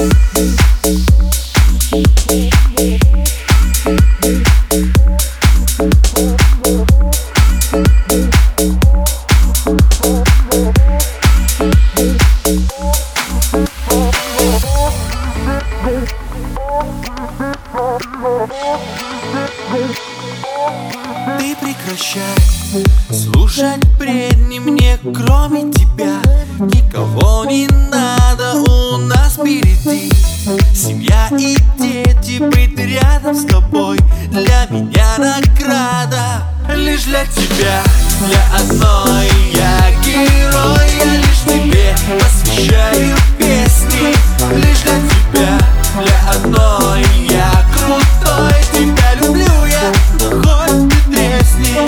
Ты прекращай слушать бредни, мне кроме тебя никого не надо у нас впереди. Семья и дети, быть рядом с тобой для меня награда. Лишь для тебя, для одной я герой, я лишь тебе посвящаю песни. Лишь для тебя, для одной я крутой, тебя люблю я, но хоть ты тресни.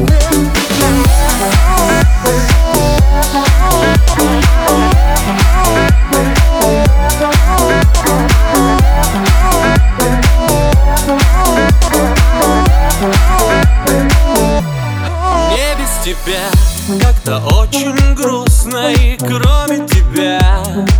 Мне без тебя как-то очень грустно, и кроме тебя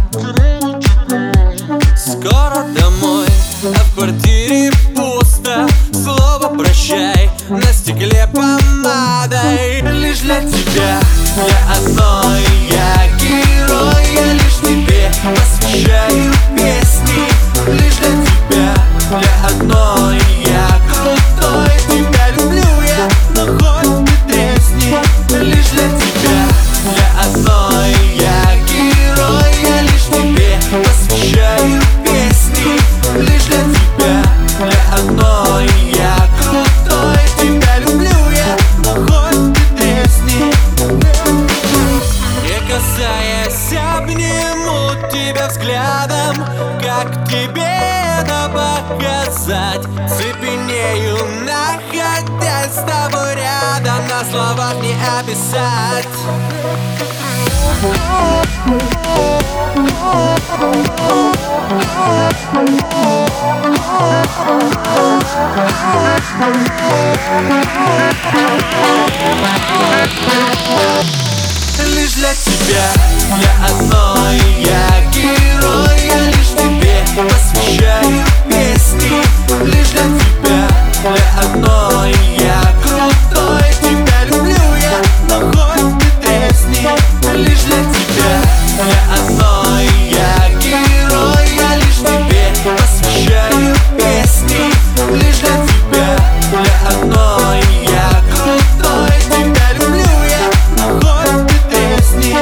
скоро домой, а в квартире пусто. Слово прощай на стекле помадой. Лишь для тебя, для одной я герой, я лишь тебе посвящаю песни. Лишь для тебя, для одной я крутой, тебя люблю я, но хоть ты тресни. Лишь для тебя, для одной я герой, я лишь тебе посвящаю песни. Лишь для тебя, для одной я крутой, тебя люблю я, но хоть ты тресни. Не касаясь, обниму тебя взглядом, как тебе это показать? Цепенею, находясь с тобой рядом, на словах не описать. Лишь для тебя, для одной я герой, я лишь тебе посвящаю песни. Лишь для тебя, для одной я крутой, тебя люблю я, но хоть ты тресни. Лишь для тебя, для одной я герой, я лишь тебе посвящаю песни. Лишь для тебя, для одной я крутой, тебя люблю я, но хоть ты тресни.